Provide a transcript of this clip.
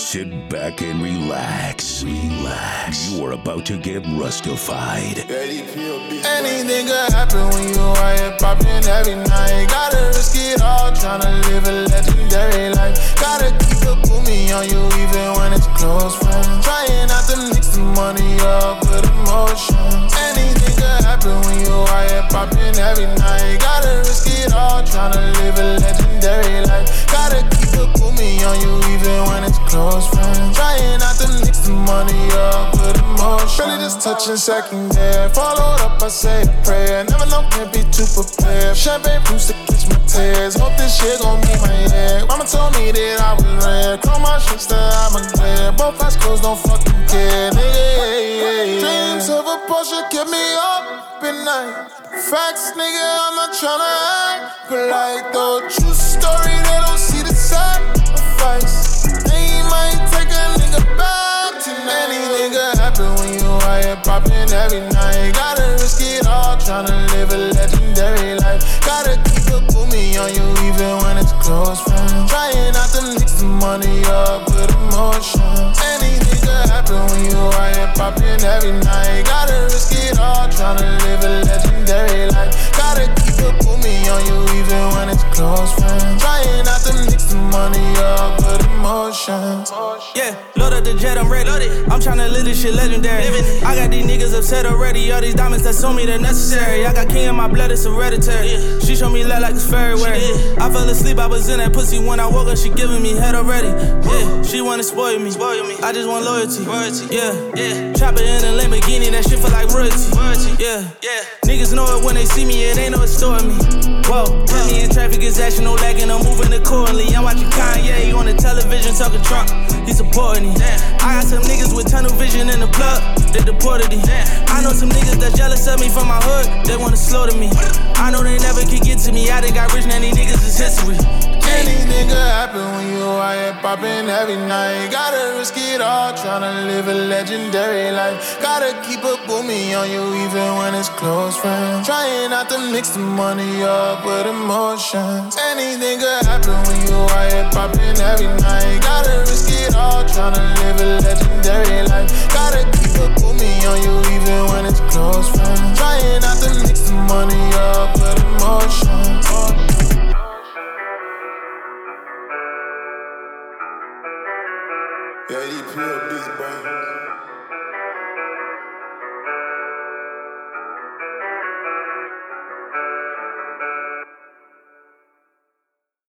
Sit back and relax. You are about to get rustified. Anything could happen when you are here popping every night. Gotta risk it all, tryna live a legendary life. Gotta keep a boomie on you even when it's close friends. Trying not to mix the money up with emotions. Anything could happen when you are here popping every night. Gotta risk it all, tryna live a legendary life. Gotta keep a boomie on you even when it's close friends. Trying not to mix the money up with emotions. Really just touching second there. Followed up, I say a prayer. Never know, can't be too prepared. Champagne proofs to catch my tears. Hope this shit gon' meet my head. Mama told me that I was red. Chrome my shit, still I'm a glare. Both eyes closed, don't fucking care, nigga. Dreams of a Porsche kept me up at night. Facts, nigga, I'm not tryna act polite though. True story, they don't see the sacrifice. They might take a nigga back tonight. Anything could happen when you out here popping every night. Gotta risk it all, tryna live a legendary life. Gotta keep a boomie on you even when it's close friends. Trying not to mix the money up with emotions. Anything could happen when you out here popping every night. Gotta risk it all, tryna live a legendary life. Gotta keep a boomie on you even when it's close friends. Trying not to mix the money up with emotions. Yeah, load up the jet, I'm ready. I'm tryna live this shit legendary. I got these niggas upset already. All these diamonds that's on me, they're necessary. I got king in my blood, it's hereditary. She showed me love like it's February. I fell asleep, I was in that pussy when I woke up. She giving me head already. Yeah, she wanna spoil me. I just want loyalty. Yeah. Chopper in a Lamborghini, that shit feel like royalty. Yeah. Niggas know it when they see me, it ain't no extorting me. Whoa, tell me in traffic is action, no lagging, I'm moving accordingly. I'm watching Kanye on the television talking Trump. He supporting me. I got some niggas with tunnel vision in the plug, they deported me. I know some niggas that's jealous of me from my hood, they wanna slaughter me. I know they never could get to me, I done got rich, now these niggas is history. Anything could happen when you out here popping every night. Gotta risk it all, tryna live a legendary life. Gotta keep a boomie on you even when it's close friends. Trying not to mix the money up with emotions. Anything could happen when you out here popping every night. Gotta risk it all, tryna live a legendary life. Gotta keep a boomie on you even when it's close friends. Trying not to mix the money up with emotions.